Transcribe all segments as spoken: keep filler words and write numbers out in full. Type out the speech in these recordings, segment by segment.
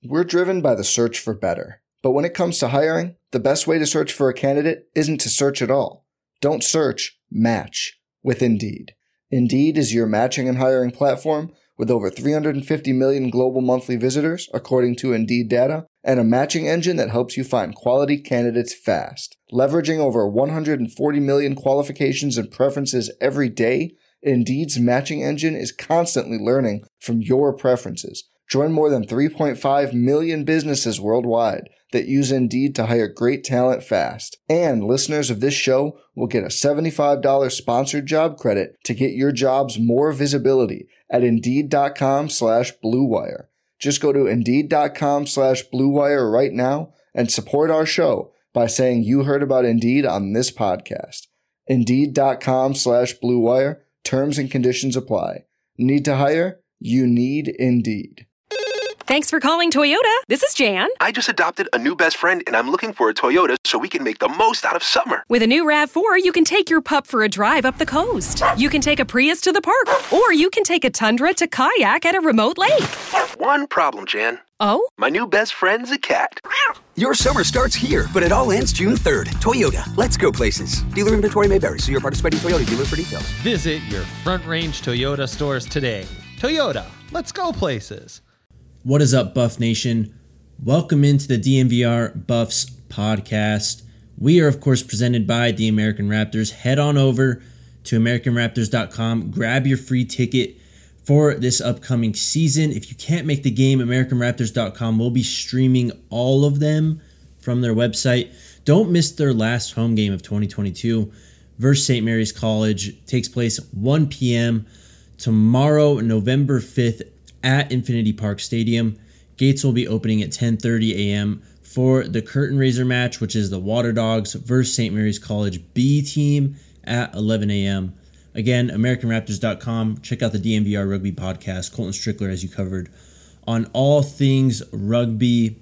We're driven by the search for better. But when it comes to hiring, the best way to search for a candidate isn't to search at all. Don't search, match with Indeed. Indeed is your matching and hiring platform with over three hundred fifty million global monthly visitors, according to Indeed data, and a matching engine that helps you find quality candidates fast. Leveraging over one hundred forty million qualifications and preferences every day, Indeed's matching engine is constantly learning from your preferences. Join more than three point five million businesses worldwide that use Indeed to hire great talent fast. And listeners of this show will get a seventy-five dollars sponsored job credit to get your jobs more visibility at Indeed.com slash Blue Wire. Just go to Indeed.com slash Blue Wire right now and support our show by saying you heard about Indeed on this podcast. Indeed.com slash Blue Wire. Terms and conditions apply. Need to hire? You need Indeed. Thanks for calling Toyota. This is Jan. I just adopted a new best friend, and I'm looking for a Toyota so we can make the most out of summer. With a new RAV four, you can take your pup for a drive up the coast. You can take a Prius to the park, or you can take a Tundra to kayak at a remote lake. One problem, Jan. Oh? My new best friend's a cat. Your summer starts here, but it all ends June third. Toyota, let's go places. Dealer inventory may vary. See your participating Toyota dealer for details. Visit your Front Range Toyota stores today. Toyota, let's go places. What is up, Buff Nation? Welcome into the D N V R Buffs podcast. We are, of course, presented by the American Raptors. Head on over to American Raptors dot com. Grab your free ticket for this upcoming season. If you can't make the game, American Raptors dot com will be streaming all of them from their website. Don't miss their last home game of twenty twenty-two versus Saint Mary's College. It takes place one p.m. tomorrow, November fifth, at Infinity Park Stadium. Gates will be opening at ten thirty a.m. for the curtain raiser match, which is the Water Dogs versus Saint Mary's College B team at eleven a.m. Again, American Raptors dot com. Check out the D N V R Rugby podcast. Colton Strickler has you covered on all things rugby.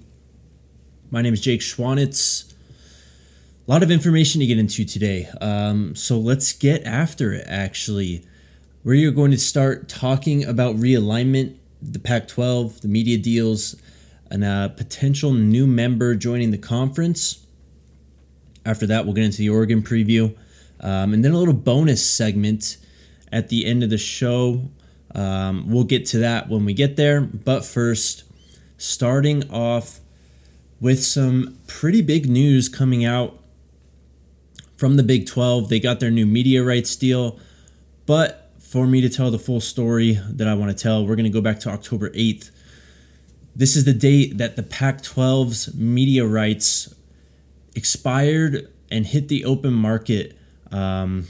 My name is Jake Schwanitz. A lot of information to get into today. Um, so let's get after it, actually. We are going to start talking about realignment, the Pac twelve, the media deals, and a potential new member joining the conference. After that, we'll get into the Oregon preview. Um, and then a little bonus segment at the end of the show. Um, we'll get to that when we get there. But first, starting off with some pretty big news coming out from the Big twelve. They got their new media rights deal. But for me to tell the full story that I want to tell, we're going to go back to October eighth. This is the date that the Pac twelve's media rights expired and hit the open market. Um,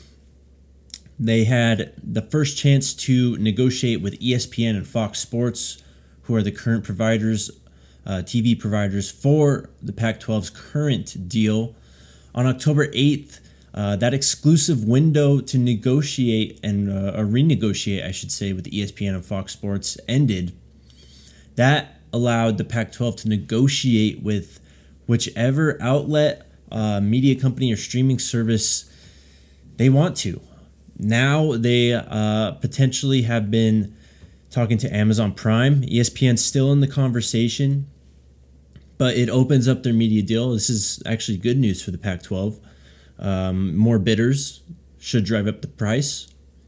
they had the first chance to negotiate with E S P N and Fox Sports, who are the current providers, uh, T V providers for the Pac twelve's current deal. On October eighth, uh, that exclusive window to negotiate and uh, or renegotiate, I should say, with E S P N and Fox Sports ended. That allowed the Pac twelve to negotiate with whichever outlet, uh, media company, or streaming service they want to. Now they uh, potentially have been talking to Amazon Prime. E S P N's still in the conversation, but it opens up their media deal. This is actually good news for the Pac twelve. Um, more bidders should drive up the price.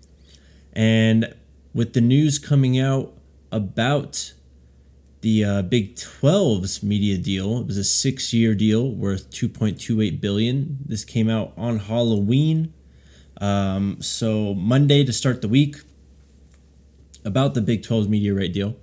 And with the news coming out about the uh, Big twelve's media deal, it was a six-year deal worth two point two eight billion dollars. This came out on Halloween. Um, so Monday to start the week, about the Big twelve's media right deal.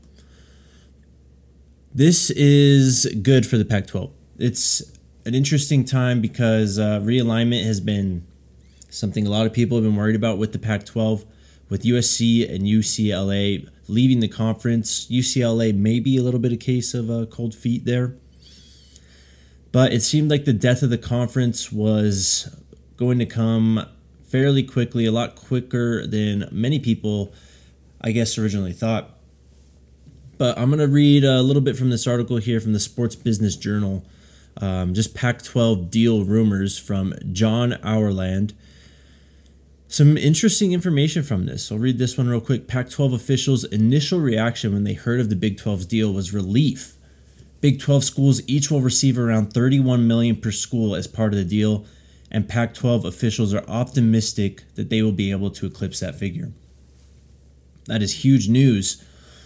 This is good for the Pac twelve. It's an interesting time because uh, realignment has been something a lot of people have been worried about with the Pac twelve, with U S C and U C L A leaving the conference. U C L A may be a little bit of case of uh, cold feet there. But it seemed like the death of the conference was going to come fairly quickly, a lot quicker than many people, I guess, originally thought. But I'm going to read a little bit from this article here from the Sports Business Journal. Um, just Pac twelve deal rumors from John Hourland. Some interesting information from this. I'll read this one real quick. Pac twelve officials' initial reaction when they heard of the Big twelve's deal was relief. Big twelve schools each will receive around thirty-one million dollars per school as part of the deal, and Pac twelve officials are optimistic that they will be able to eclipse that figure. That is huge news,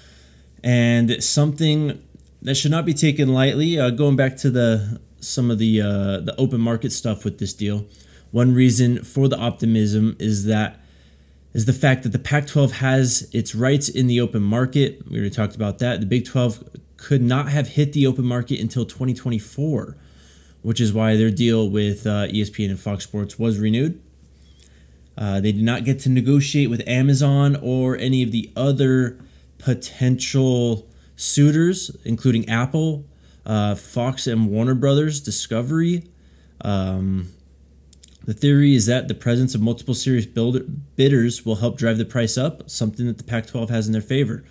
and something that should not be taken lightly. Uh, going back to the some of the uh, the open market stuff with this deal, one reason for the optimism is that is the fact that the Pac twelve has its rights in the open market. We already talked about that. The Big twelve could not have hit the open market until twenty twenty-four, which is why their deal with uh, E S P N and Fox Sports was renewed. Uh, they did not get to negotiate with Amazon or any of the other potential suitors, including Apple, uh, Fox and Warner Brothers, Discovery. Um, the theory is that the presence of multiple serious builder, bidders will help drive the price up, something that the Pac twelve has in their favor.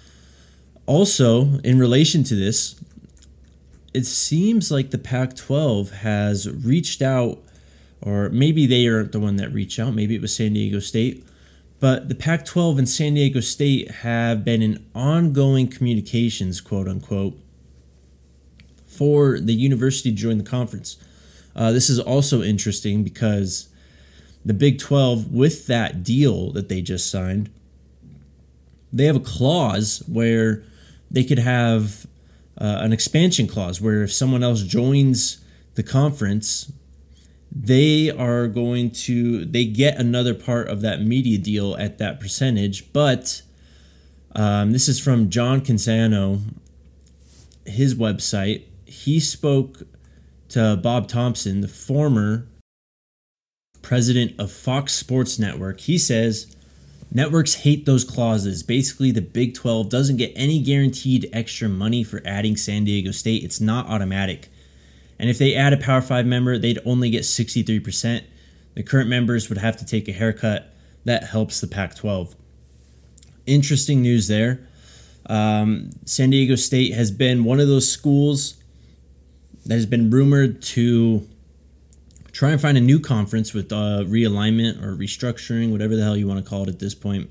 Also, in relation to this, it seems like the Pac twelve has reached out, or maybe they aren't the one that reached out, maybe it was San Diego State, but the Pac twelve and San Diego State have been in ongoing communications, quote unquote, for the university to join the conference. Uh, this is also interesting because the Big twelve, with that deal that they just signed, they have a clause where they could have uh, an expansion clause where if someone else joins the conference, they are going to, they get another part of that media deal at that percentage. But um, this is from John Canzano, his website. He spoke to Bob Thompson, the former president of Fox Sports Network. He says networks hate those clauses. Basically, the Big twelve doesn't get any guaranteed extra money for adding San Diego State. It's not automatic. And if they add a Power five member, they'd only get sixty-three percent. The current members would have to take a haircut. That helps the Pac twelve. Interesting news there. Um, San Diego State has been one of those schools that has been rumored to try and find a new conference with uh, realignment or restructuring, whatever the hell you want to call it at this point.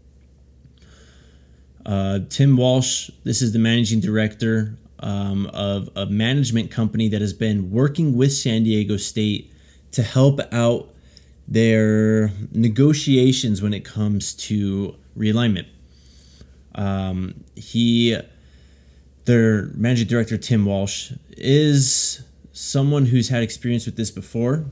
Uh, Tim Walsh, this is the managing director um, of a management company that has been working with San Diego State to help out their negotiations when it comes to realignment. Um, he... Their managing director, Tim Walsh, is someone who's had experience with this before.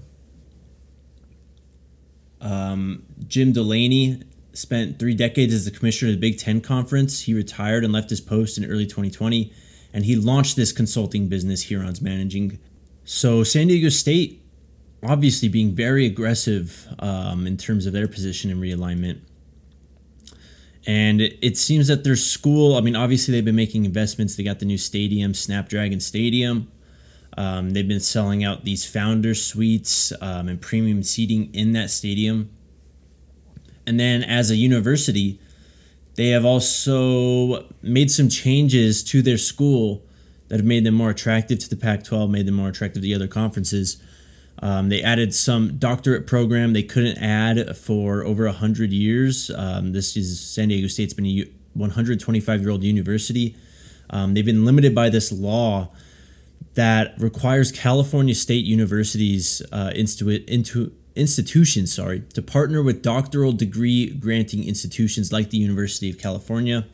Um, Jim Delaney spent three decades as the commissioner of the Big Ten Conference. He retired and left his post in early twenty twenty, and he launched this consulting business Huron's managing. So San Diego State, obviously being very aggressive um, in terms of their position in realignment. And it seems that their school, I mean, obviously they've been making investments. They got the new stadium, Snapdragon Stadium. Um, they've been selling out these founder suites um, and premium seating in that stadium. And then as a university, they have also made some changes to their school that have made them more attractive to the Pac twelve, made them more attractive to the other conferences. Um, they added some doctorate program they couldn't add for over one hundred years. Um, this is San Diego State's been a one hundred twenty-five-year-old university. Um, they've been limited by this law that requires California state universities uh, institu- into institutions sorry, to partner with doctoral degree granting institutions like the University of California.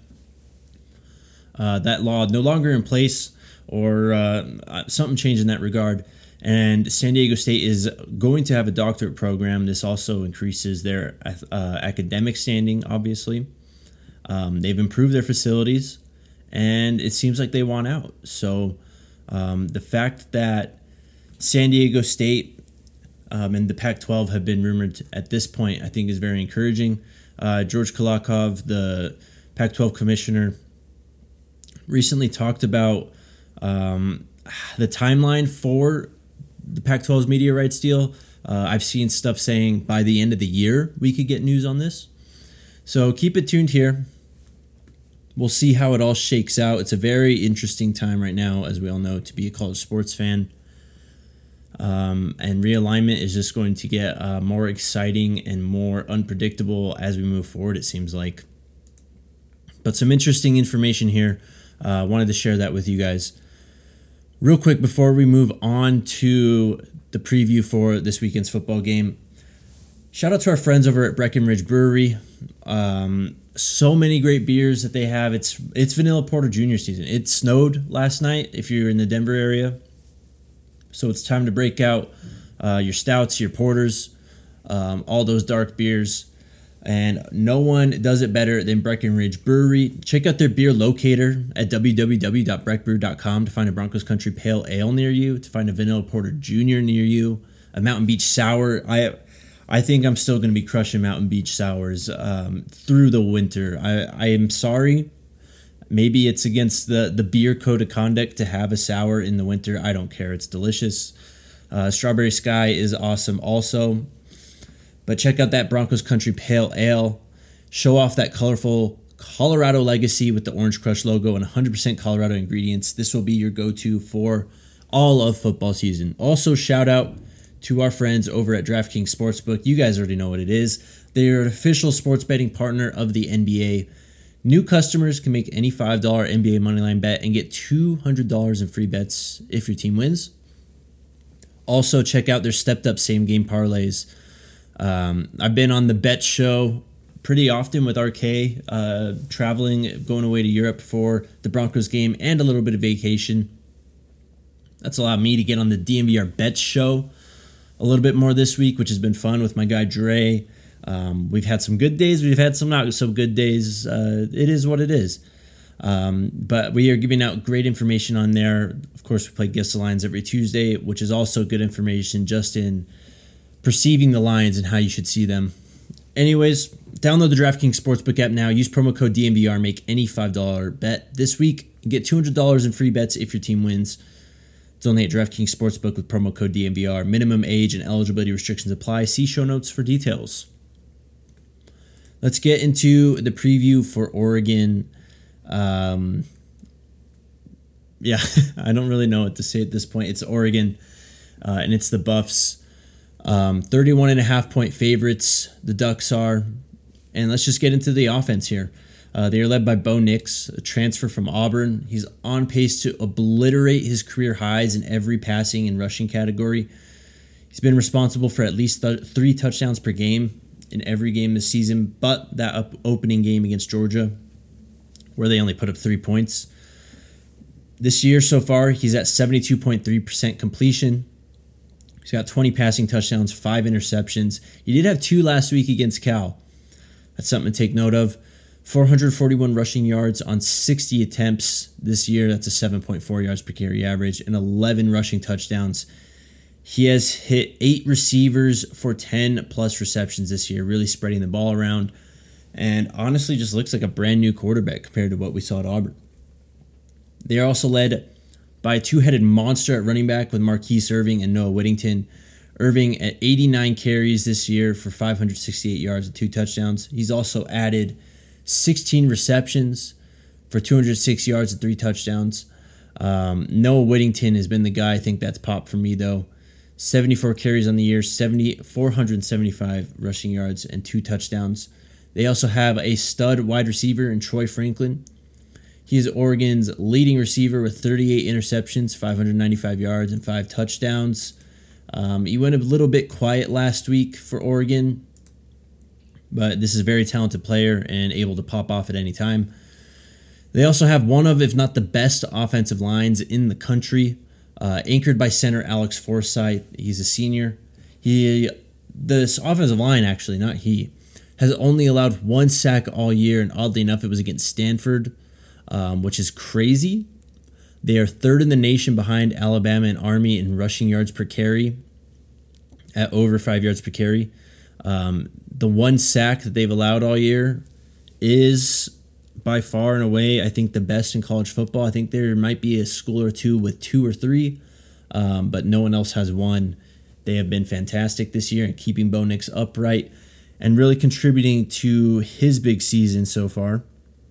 Uh, that law no longer in place, or uh, something changed in that regard. And San Diego State is going to have a doctorate program. This also increases their uh, academic standing, obviously. Um, they've improved their facilities, and it seems like they want out. So um, the fact that San Diego State um, and the Pac twelve have been rumored at this point, I think is very encouraging. Uh, George Kolakov, the Pac twelve commissioner, recently talked about um, the timeline for the Pac twelve's media rights deal. Uh, I've seen stuff saying by the end of the year we could get news on this. So keep it tuned here. We'll see how it all shakes out. It's a very interesting time right now, as we all know, to be a college sports fan. Um, and realignment is just going to get uh, more exciting and more unpredictable as we move forward, it seems like. But some interesting information here. I uh, wanted to share that with you guys. Real quick before we move on to the preview for this weekend's football game, shout out to our friends over at Breckenridge Brewery. Um, so many great beers that they have. It's it's Vanilla Porter Junior season. It snowed last night if you're in the Denver area. So it's time to break out uh, your stouts, your porters, um, all those dark beers. And no one does it better than Breckenridge Brewery. Check out their beer locator at w w w dot breck brew dot com to find a Broncos Country Pale Ale near you, to find a Vanilla Porter Junior near you, a Mountain Beach Sour. I I think I'm still going to be crushing Mountain Beach Sours um, through the winter. I, I am sorry. Maybe it's against the, the beer code of conduct to have a sour in the winter. I don't care. It's delicious. Uh, Strawberry Sky is awesome also. But check out that Broncos Country Pale Ale. Show off that colorful Colorado legacy with the Orange Crush logo and one hundred percent Colorado ingredients. This will be your go-to for all of football season. Also, shout out to our friends over at DraftKings Sportsbook. You guys already know what it is. They're an official sports betting partner of the N B A. New customers can make any five dollars N B A moneyline bet and get two hundred dollars in free bets if your team wins. Also, check out their stepped-up same-game parlays. Um, I've been on the bet show pretty often with R K, uh, traveling, going away to Europe for the Broncos game and a little bit of vacation. That's allowed me to get on the D M V R bet show a little bit more this week, which has been fun with my guy Dre. Um, we've had some good days. We've had some not so good days. Uh, it is what it is. Um, but we are giving out great information on there. Of course, we play Guess the Lines every Tuesday, which is also good information just in perceiving the lines and how you should see them. Anyways, download the DraftKings Sportsbook app now. Use promo code D M V R. Make any five dollars bet this week. You get two hundred dollars in free bets if your team wins. It's only at DraftKings Sportsbook with promo code D M V R. Minimum age and eligibility restrictions apply. See show notes for details. Let's get into the preview for Oregon. Um, yeah, I don't really know what to say at this point. It's Oregon, uh, and it's the Buffs. Um, thirty-one and a half point favorites, the Ducks are. And let's just get into the offense here. Uh, they are led by Bo Nix, a transfer from Auburn. He's on pace to obliterate his career highs in every passing and rushing category. He's been responsible for at least th- three touchdowns per game in every game this season, but that up- opening game against Georgia, where they only put up three points. This year so far, he's at seventy-two point three percent completion. He's got twenty passing touchdowns, five interceptions. He did have two last week against Cal. That's something to take note of. four hundred forty-one rushing yards on sixty attempts this year. That's a seven point four yards per carry average and eleven rushing touchdowns. He has hit eight receivers for ten plus receptions this year, really spreading the ball around. And honestly, just looks like a brand new quarterback compared to what we saw at Auburn. They are also led by a two-headed monster at running back with Marquise Irving and Noah Whittington. Irving at eighty-nine carries this year for five hundred sixty-eight yards and two touchdowns. He's also added sixteen receptions for two hundred six yards and three touchdowns. Um, Noah Whittington has been the guy. I think that's popped for me, though. seventy-four carries on the year, four hundred seventy-five rushing yards, and two touchdowns. They also have a stud wide receiver in Troy Franklin. He is Oregon's leading receiver with thirty-eight interceptions, five hundred ninety-five yards, and five touchdowns. Um, he went a little bit quiet last week for Oregon, but this is a very talented player and able to pop off at any time. They also have one of, if not the best, offensive lines in the country, uh, anchored by center Alex Forsythe. He's a senior. He, this offensive line, actually, not he, has only allowed one sack all year, and oddly enough, it was against Stanford, um, which is crazy. They are third in the nation behind Alabama and Army in rushing yards per carry at over five yards per carry. Um, the one sack that they've allowed all year is by far and away, I think, the best in college football. I think there might be a school or two with two or three, um, but no one else has one. They have been fantastic this year in keeping Bo Nix upright and really contributing to his big season so far.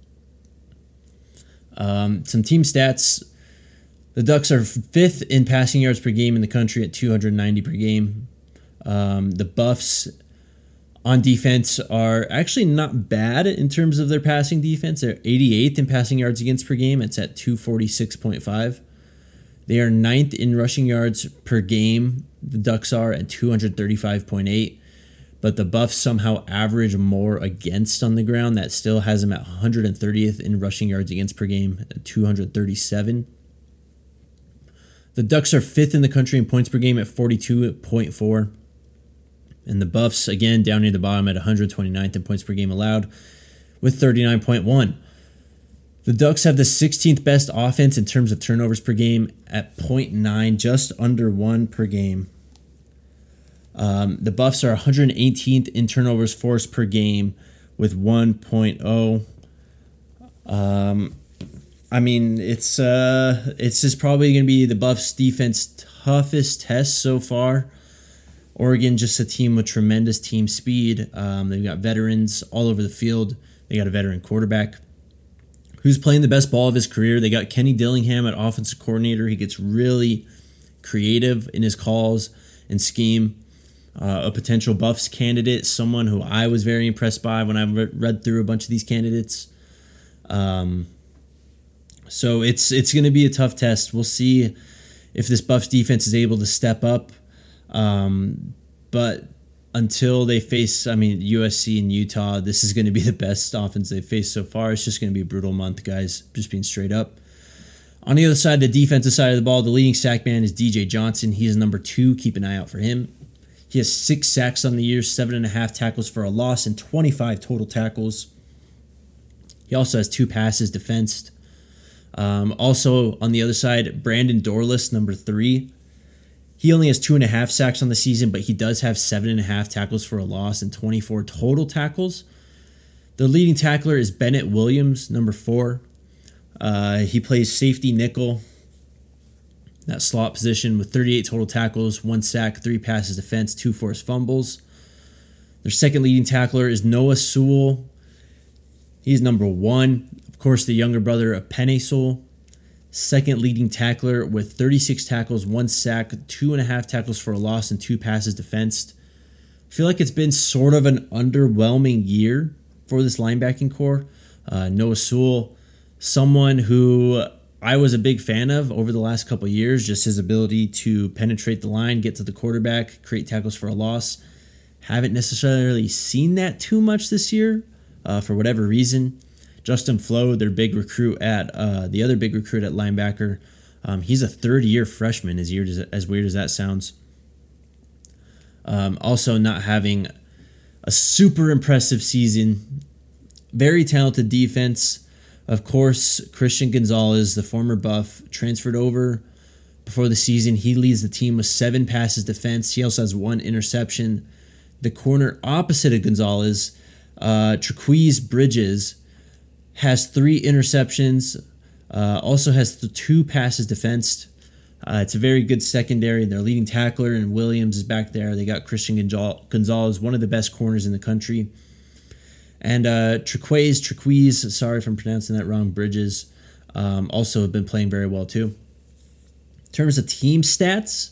Um, some team stats. The Ducks are fifth in passing yards per game in the country at two hundred ninety per game. Um, the Buffs on defense are actually not bad in terms of their passing defense. They're eighty-eighth in passing yards against per game. It's at two forty-six point five. They are ninth in rushing yards per game. The Ducks are at two thirty-five point eight. But the Buffs somehow average more against on the ground. That still has them at one hundred thirtieth in rushing yards against per game at two thirty-seven. The Ducks are fifth in the country in points per game at forty-two point four. And the Buffs, again, down near the bottom at one hundred twenty-ninth in points per game allowed with thirty-nine point one. The Ducks have the sixteenth best offense in terms of turnovers per game at zero point nine, just under one per game. Um, the Buffs are one hundred eighteenth in turnovers forced per game with one point oh. Um, I mean, it's uh, it's just probably going to be the Buffs' defense toughest test so far. Oregon, just a team with tremendous team speed. Um, they've got veterans all over the field. They got a veteran quarterback who's playing the best ball of his career. They got Kenny Dillingham at offensive coordinator. He gets really creative in his calls and scheme. Uh, a potential Buffs candidate, someone who I was very impressed by when I re- read through a bunch of these candidates. Um, so it's it's going to be a tough test. We'll see if this Buffs defense is able to step up. Um, but until they face, I mean, U S C and Utah, this is going to be the best offense they've faced so far. It's just going to be a brutal month, guys, just being straight up. On the other side, the defensive side of the ball, the leading sack man is D J Johnson. He is number two. Keep an eye out for him. He has six sacks on the year, seven and a half tackles for a loss, and twenty-five total tackles. He also has two passes defensed. Um, also, on the other side, Brandon Dorlus, number three. He only has two and a half sacks on the season, but he does have seven and a half tackles for a loss and twenty-four total tackles. The leading tackler is Bennett Williams, number four. Uh, he plays safety nickel, that slot position, with thirty-eight total tackles, one sack, three passes defense, two forced fumbles. Their second leading tackler is Noah Sewell. He's number one. Of course, the younger brother of Penei Sewell. Second leading tackler with thirty-six tackles, one sack, two and a half tackles for a loss, and two passes defensed. I feel like it's been sort of an underwhelming year for this linebacking core. Uh, Noah Sewell, someone who I was a big fan of over the last couple of years, just his ability to penetrate the line, get to the quarterback, create tackles for a loss. Haven't necessarily seen that too much this year uh, for whatever reason. Justin Flo, their big recruit at uh, the other big recruit at linebacker, um, he's a third-year freshman. As weird as, as weird as that sounds. Um, also, not having a super impressive season. Very talented defense. Of course, Christian Gonzalez, the former Buff, transferred over before the season. He leads the team with seven passes defense. He also has one interception. The corner opposite of Gonzalez, uh, Traquise Bridges, has three interceptions, uh, also has the two passes defensed. Uh, it's a very good secondary. Their leading tackler and Williams is back there. They got Christian Gonzalez, one of the best corners in the country. And uh, Traquise, Traquise, sorry if I'm pronouncing that wrong, Bridges, um, also have been playing very well too. In terms of team stats,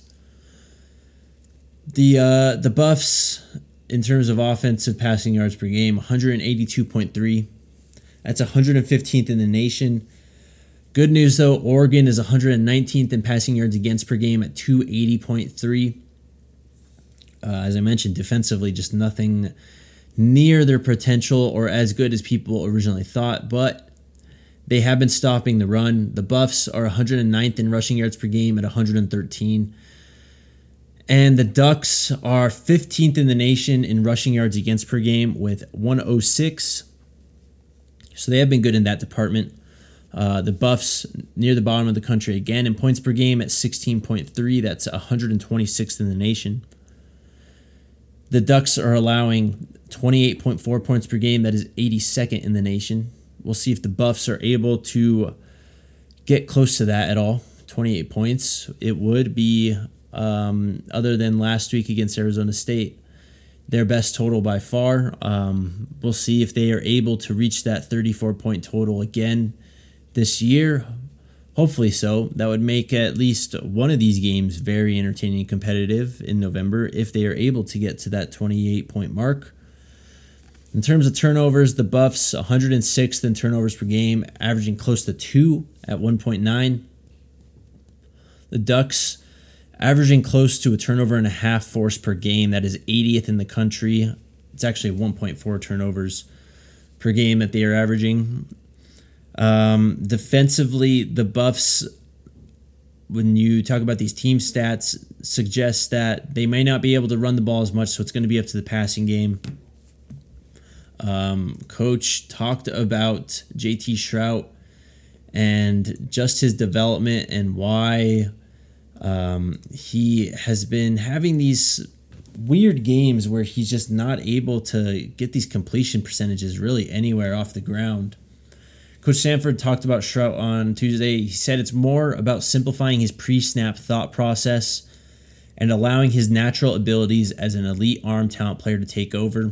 the uh, the Buffs, in terms of offensive passing yards per game, one hundred eighty-two point three. That's one hundred fifteenth in the nation. Good news, though, Oregon is one hundred nineteenth in passing yards against per game at two eighty point three. Uh, as I mentioned, defensively, just nothing near their potential or as good as people originally thought, but they have been stopping the run. The Buffs are one hundred ninth in rushing yards per game at one hundred thirteen. And the Ducks are fifteenth in the nation in rushing yards against per game with one oh six. So they have been good in that department. Uh, the Buffs near the bottom of the country again in points per game at sixteen point three. That's one hundred twenty-sixth in the nation. The Ducks are allowing twenty-eight point four points per game. That is eighty-second in the nation. We'll see if the Buffs are able to get close to that at all. twenty-eight points. It would be, um, other than last week against Arizona State, their best total by far. Um, we'll see if they are able to reach that thirty-four point total again this year. Hopefully so. That would make at least one of these games very entertaining and competitive in November if they are able to get to that twenty-eight point mark. In terms of turnovers, the Buffs one hundred sixth in turnovers per game, averaging close to two at one point nine. The Ducks averaging close to a turnover and a half forced per game. That is eightieth in the country. It's actually one point four turnovers per game that they are averaging. Um, defensively, the Buffs, when you talk about these team stats, suggest that they may not be able to run the ball as much, so it's going to be up to the passing game. Um, Coach talked about J T Shrout and just his development and why um, he has been having these weird games where he's just not able to get these completion percentages really anywhere off the ground. Coach Sanford talked about Shrout on Tuesday. He said it's more about simplifying his pre-snap thought process and allowing his natural abilities as an elite arm talent player to take over.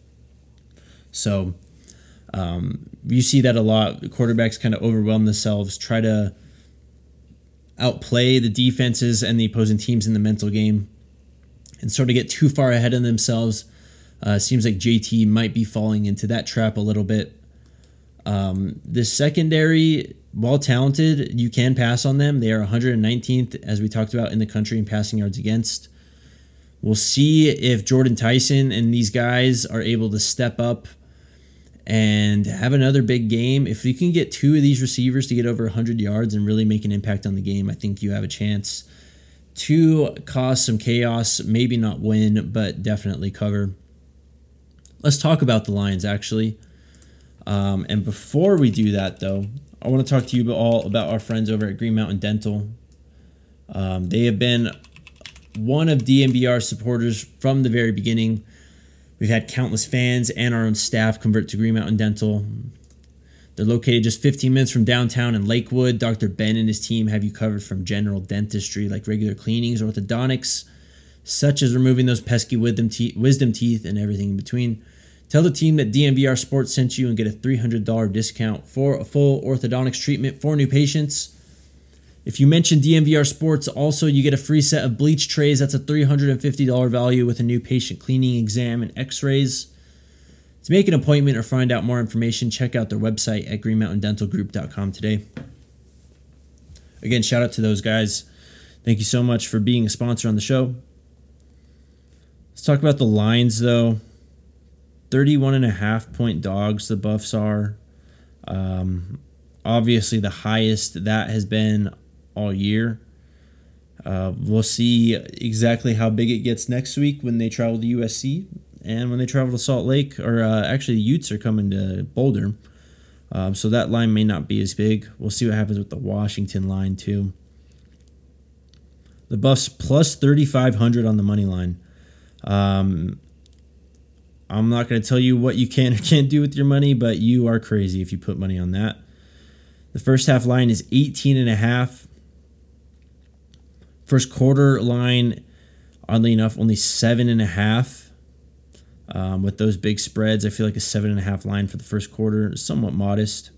So um, you see that a lot. Quarterbacks kind of overwhelm themselves, try to outplay the defenses and the opposing teams in the mental game, and sort of get too far ahead of themselves. Uh, seems like J T might be falling into that trap a little bit. Um, the secondary, while talented, you can pass on them. They are one hundred nineteenth, as we talked about, in the country in passing yards against. We'll see if Jordan Tyson and these guys are able to step up and have another big game. If you can get two of these receivers to get over one hundred yards and really make an impact on the game, I think you have a chance to cause some chaos, maybe not win, but definitely cover. Let's talk about the Lions, actually. Um, and before we do that, though, I want to talk to you all about our friends over at Green Mountain Dental. Um, they have been one of D M V R's supporters from the very beginning. We've had countless fans and our own staff convert to Green Mountain Dental. They're located just fifteen minutes from downtown in Lakewood. Doctor Ben and his team have you covered from general dentistry like regular cleanings, orthodontics, such as removing those pesky wisdom, te- wisdom teeth and everything in between. Tell the team that D M V R Sports sent you and get a three hundred dollars discount for a full orthodontics treatment for new patients. If you mention D M V R Sports, also you get a free set of bleach trays. That's a three hundred fifty dollars value with a new patient cleaning exam and x-rays. To make an appointment or find out more information, check out their website at green mountain dental group dot com today. Again, shout out to those guys. Thank you so much for being a sponsor on the show. Let's talk about the lines, though. thirty-one and a half point dogs, the Buffs are. Um, obviously, the highest that has been all year. Uh, we'll see exactly how big it gets next week when they travel to U S C and when they travel to Salt Lake. Or uh, actually, the Utes are coming to Boulder. Um, so that line may not be as big. We'll see what happens with the Washington line, too. The Buffs plus thirty-five hundred on the money line. Um... I'm not going to tell you what you can or can't do with your money, but you are crazy if you put money on that. The first half line is eighteen and a half. First quarter line, oddly enough, only seven and a half. Um, with those big spreads, I feel like a seven and a half line for the first quarter is somewhat modest.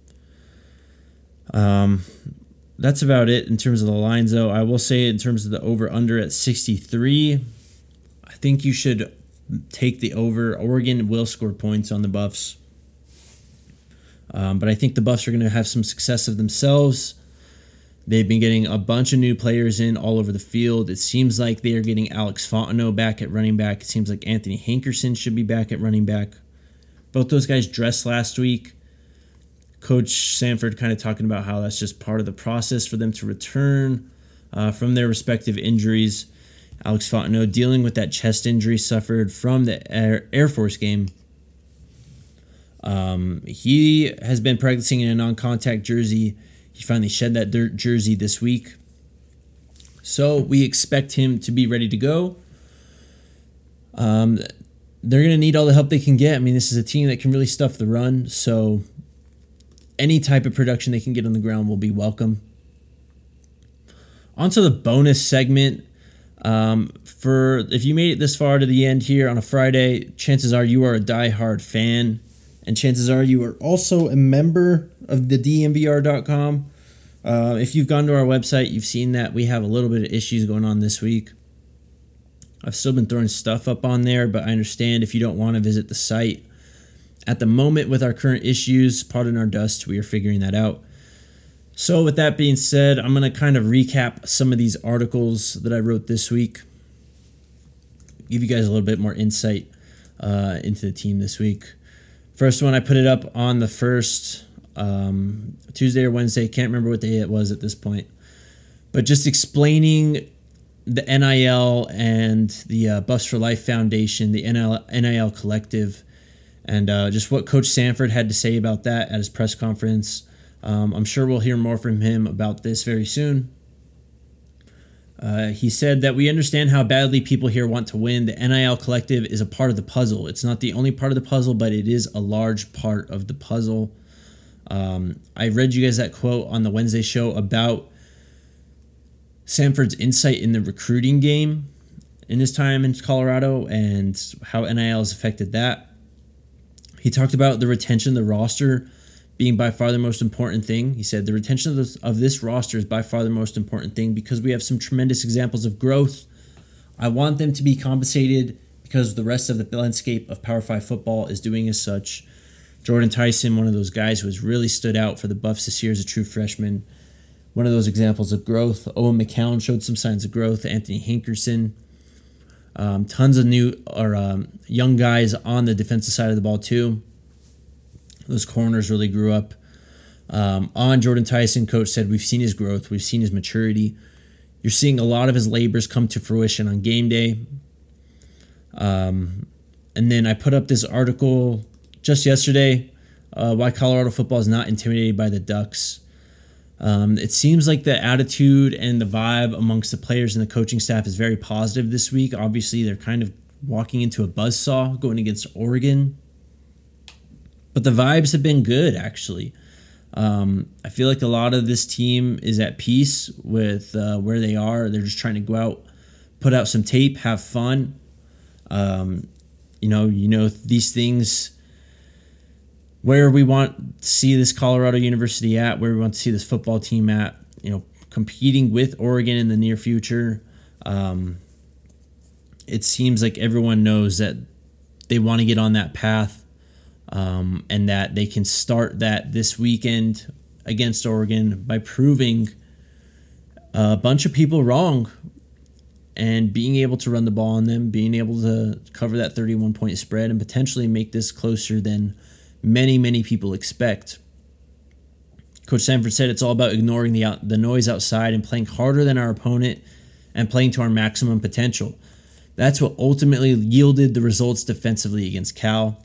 Um, that's about it in terms of the lines, though. I will say in terms of the over-under at sixty-three, I think you should take the over. Oregon will score points on the Buffs. Um, but I think the Buffs are going to have some success of themselves. They've been getting a bunch of new players in all over the field. It seems like they are getting Alex Fontenot back at running back. It seems like Anthony Hankerson should be back at running back. Both those guys dressed last week. Coach Sanford kind of talking about how that's just part of the process for them to return uh, from their respective injuries. Alex Fontenot dealing with that chest injury suffered from the Air, Air Force game. Um, he has been practicing in a non-contact jersey. He finally shed that dirt jersey this week. So we expect him to be ready to go. Um, they're going to need all the help they can get. I mean, this is a team that can really stuff the run. So any type of production they can get on the ground will be welcome. On to the bonus segment. Um, for if you made it this far to the end here on a Friday, chances are you are a diehard fan, and chances are you are also a member of the D M V R dot com. Uh, if you've gone to our website, you've seen that we have a little bit of issues going on this week. I've still been throwing stuff up on there, but I understand if you don't want to visit the site. At the moment, with our current issues, pardon our dust, we are figuring that out. So with that being said, I'm going to kind of recap some of these articles that I wrote this week. Give you guys a little bit more insight uh, into the team this week. First one, I put it up on the first um, Tuesday or Wednesday. Can't remember what day it was at this point. But just explaining the N I L and the uh, Buffs for Life Foundation, the N I L Collective, and uh, just what Coach Sanford had to say about that at his press conference. Um, I'm sure we'll hear more from him about this very soon. Uh, he said that we understand how badly people here want to win. The N I L Collective is a part of the puzzle. It's not the only part of the puzzle, but it is a large part of the puzzle. Um, I read you guys that quote on the Wednesday show about Sanford's insight in the recruiting game in his time in Colorado and how N I L has affected that. He talked about the retention of the roster being by far the most important thing. He said the retention of this, of this roster is by far the most important thing because we have some tremendous examples of growth. I want them to be compensated because the rest of the landscape of Power five football is doing as such. Jordan Tyson, one of those guys who has really stood out for the Buffs this year as a true freshman. One of those examples of growth. Owen McCown showed some signs of growth. Anthony Hankerson. Um, tons of new or um, young guys on the defensive side of the ball too. Those corners really grew up. Um, on Jordan Tyson, coach said, we've seen his growth. We've seen his maturity. You're seeing a lot of his labors come to fruition on game day. Um, and then I put up this article just yesterday, uh, why Colorado football is not intimidated by the Ducks. Um, it seems like the attitude and the vibe amongst the players and the coaching staff is very positive this week. Obviously, they're kind of walking into a buzzsaw going against Oregon. But the vibes have been good, actually. Um, I feel like a lot of this team is at peace with uh, where they are. They're just trying to go out, put out some tape, have fun. Um, you know, you know these things. Where we want to see this Colorado University at, where we want to see this football team at, you know, competing with Oregon in the near future. Um, it seems like everyone knows that they want to get on that path. Um, and that they can start that this weekend against Oregon by proving a bunch of people wrong and being able to run the ball on them, being able to cover that thirty-one point spread and potentially make this closer than many, many people expect. Coach Sanford said it's all about ignoring the out, the noise outside and playing harder than our opponent and playing to our maximum potential. That's what ultimately yielded the results defensively against Cal.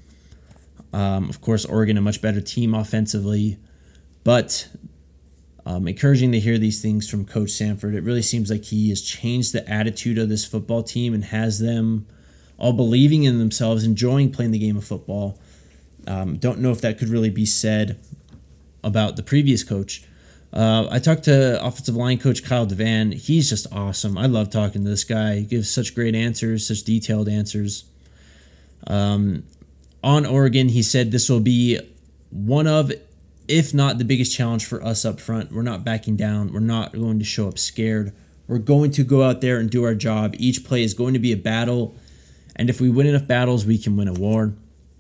Um, of course, Oregon, a much better team offensively, but um, encouraging to hear these things from Coach Sanford. It really seems like he has changed the attitude of this football team and has them all believing in themselves, enjoying playing the game of football. Um, don't know if that could really be said about the previous coach. Uh, I talked to offensive line coach Kyle Devan. He's just awesome. I love talking to this guy. He gives such great answers, such detailed answers. Um, On Oregon, he said this will be one of, if not the biggest challenge for us up front. We're not backing down. We're not going to show up scared. We're going to go out there and do our job. Each play is going to be a battle. And if we win enough battles, we can win a war.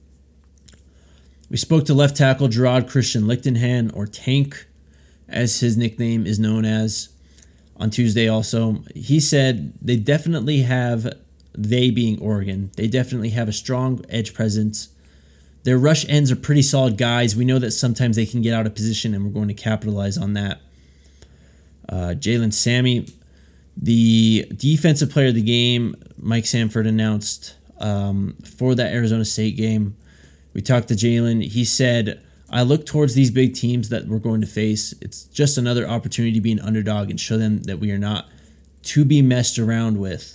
We spoke to left tackle Gerard Christian Lichtenhan, or Tank, as his nickname is known as, on Tuesday also. He said they definitely have... They being Oregon, they definitely have a strong edge presence. Their rush ends are pretty solid guys. We know that sometimes they can get out of position, and we're going to capitalize on that. Uh, Jalen Sammy, the defensive player of the game, Mike Sanford announced um, for that Arizona State game. We talked to Jalen. He said, I look towards these big teams that we're going to face. It's just another opportunity to be an underdog and show them that we are not to be messed around with.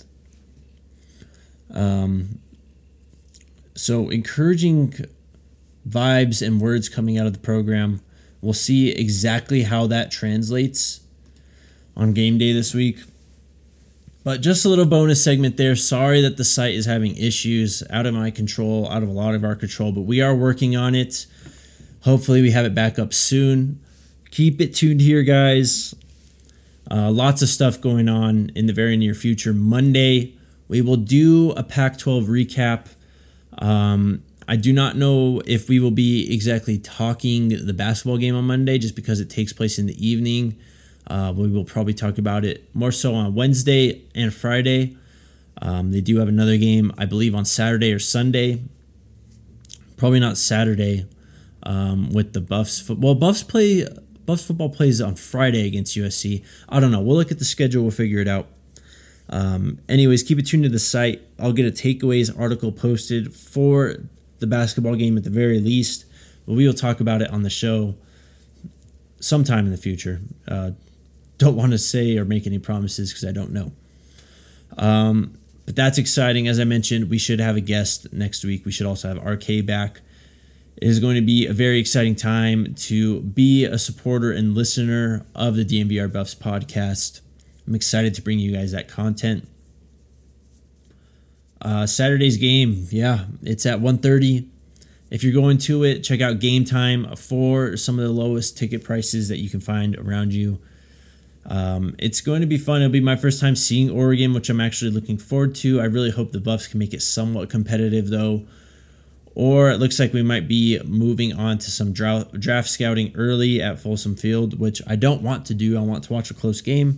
Um, so encouraging vibes and words coming out of the program. We'll see exactly how that translates on game day this week. But just a little bonus segment there. Sorry that the site is having issues, out of my control, out of a lot of our control, but we are working on it. Hopefully we have it back up soon. Keep it tuned here, guys. Uh, lots of stuff going on in the very near future. Monday, we will do a Pac twelve recap. Um, I do not know if we will be exactly talking the basketball game on Monday just because it takes place in the evening. Uh, we will probably talk about it more so on Wednesday and Friday. Um, they do have another game, I believe, on Saturday or Sunday. Probably not Saturday um, with the Buffs. Well, Buffs play Buffs football plays on Friday against U S C. I don't know. We'll look at the schedule. We'll figure it out. Um, anyways, keep it tuned to the site. I'll get a takeaways article posted for the basketball game at the very least, but we will talk about it on the show sometime in the future. Uh, don't want to say or make any promises because I don't know. Um, but that's exciting. As I mentioned, we should have a guest next week. We should also have R K back. It is going to be a very exciting time to be a supporter and listener of the D N V R Buffs podcast. I'm excited to bring you guys that content. Uh, Saturday's game, yeah, it's at one thirty. If you're going to it, check out Game Time for some of the lowest ticket prices that you can find around you. Um, it's going to be fun. It'll be my first time seeing Oregon, which I'm actually looking forward to. I really hope the Buffs can make it somewhat competitive, though. Or it looks like we might be moving on to some draft, draft scouting early at Folsom Field, which I don't want to do. I want to watch a close game.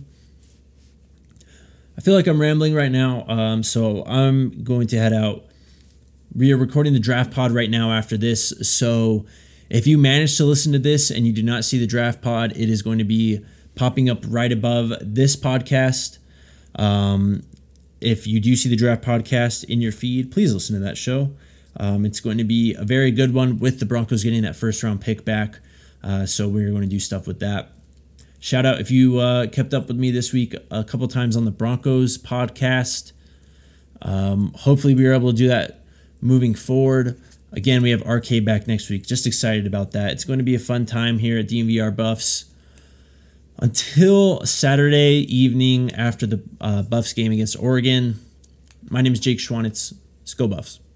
I feel like I'm rambling right now, um, so I'm going to head out. We are recording the draft pod right now after this, so if you manage to listen to this and you do not see the draft pod, it is going to be popping up right above this podcast. Um, if you do see the draft podcast in your feed, please listen to that show. Um, it's going to be a very good one with the Broncos getting that first round pick back, uh, so we're going to do stuff with that. Shout out if you uh, kept up with me this week a couple times on the Broncos podcast. Um, hopefully we were able to do that moving forward. Again, we have R K back next week. Just excited about that. It's going to be a fun time here at D N V R Buffs. Until Saturday evening after the uh, Buffs game against Oregon, my name is Jake Schwanitz. Let's go Buffs.